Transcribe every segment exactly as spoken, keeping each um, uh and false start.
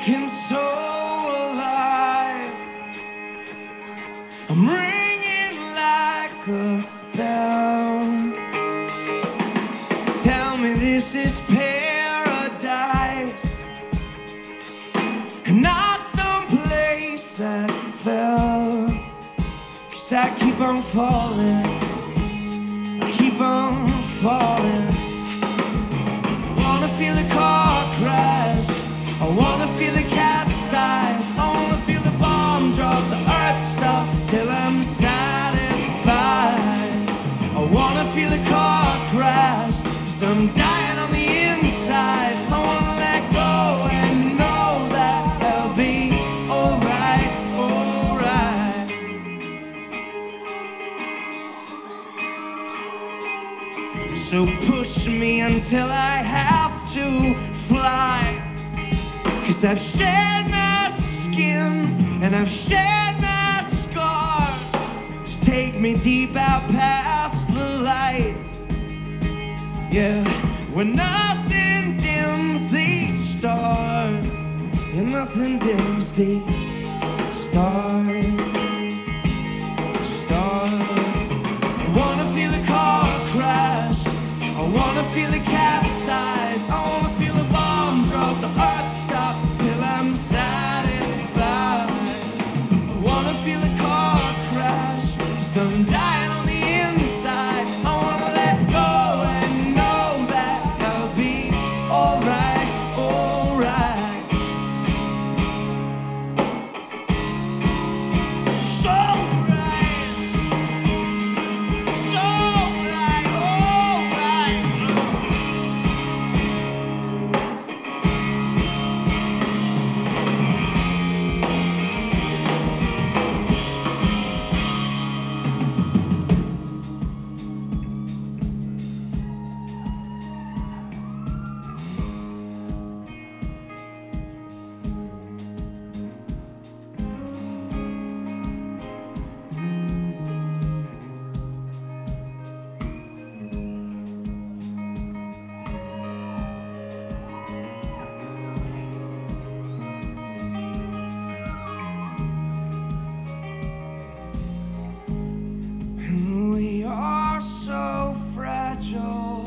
aching so alive. I'm ringing like a bell. Tell me this is paradise and not some place I fell. 'Cause I keep on falling, I keep on falling. I wanna feel the car crash, I wanna feel the capsize, I wanna feel the bomb drop, the earth stop till I'm satisfied. I wanna feel the car crash, 'cause I'm dying on the inside. I wanna let go and know that I'll be alright, alright. So push me until I have to fly, 'cause I've shed my skin and I've shed my scar. Just take me deep out past the light, yeah, where nothing dims these stars. Yeah, nothing dims these stars. Stars. I wanna feel the car crash, I wanna feel the capsize, I wanna feel the bomb drop, the earth stop till I'm satisfied. I wanna feel the car crash, 'cause I'm dying on the inside. I wanna let go and know that I'll be alright, alright. So right, so right, alright. We are so fragile,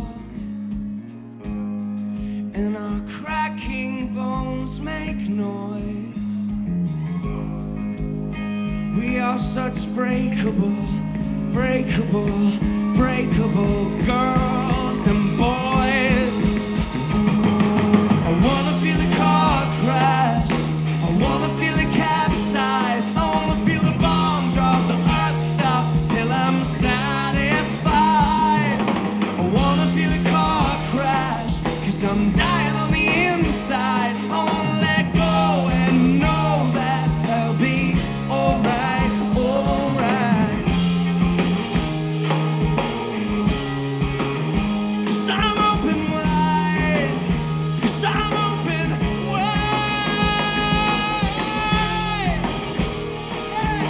and our cracking bones make noise. We are such breakable, breakable, breakable girls and boys. I wanna feel the car crash, I wanna feel the capsize, I wanna feel the bomb drop, the earth stop till I'm satisfied. I wanna feel the car crash, 'cause I'm dying on the inside. I wanna let go and know that I'll be alright, alright. 'Cause I'm open wide, 'cause I'm open wide. Hey.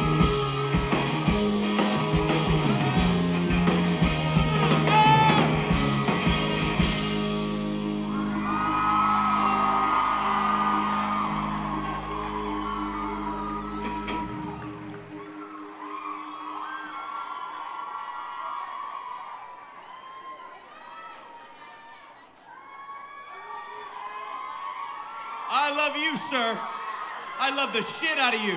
I love you, sir. I love the shit out of you.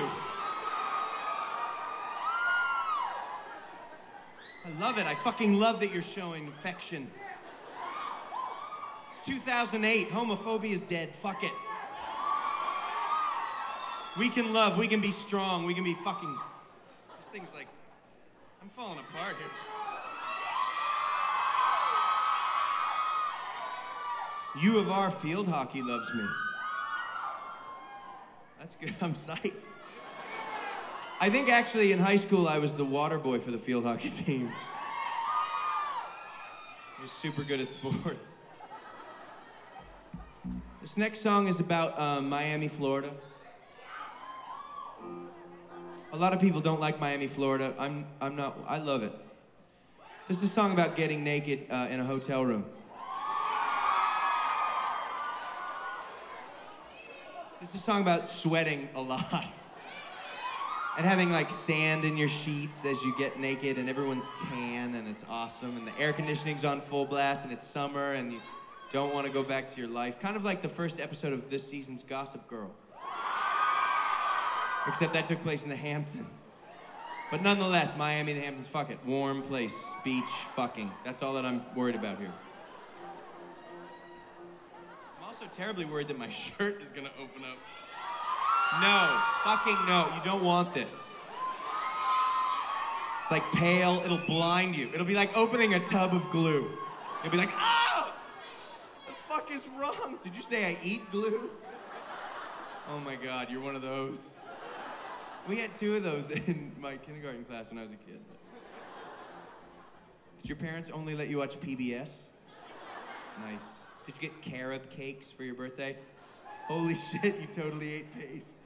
I love it. I fucking love that you're showing affection. It's two thousand eight. Homophobia is dead. Fuck it. We can love. We can be strong. We can be fucking... This thing's like... I'm falling apart here. U of R field hockey loves me. That's good. I'm psyched. I think actually in high school I was the water boy for the field hockey team. I was super good at sports. This next song is about um, Miami, Florida. A lot of people don't like Miami, Florida. I'm, I'm not, I love it. This is a song about getting naked uh, in a hotel room. This is a song about sweating a lot. And having like sand in your sheets as you get naked and everyone's tan and it's awesome and the air conditioning's on full blast and it's summer and you don't want to go back to your life. Kind of like the first episode of this season's Gossip Girl. Except that took place in the Hamptons. But nonetheless, Miami, the Hamptons, fuck it. Warm place, beach, fucking. That's all that I'm worried about here. I'm also terribly worried that my shirt is gonna open up. No, fucking no, you don't want this. It's like pale, it'll blind you. It'll be like opening a tub of glue. You'll be like, ah! The fuck is wrong? Did you say I eat glue? Oh my God, you're one of those. We had two of those in my kindergarten class when I was a kid. Did your parents only let you watch P B S? Nice. Did you get carob cakes for your birthday? Holy shit, you totally ate paste.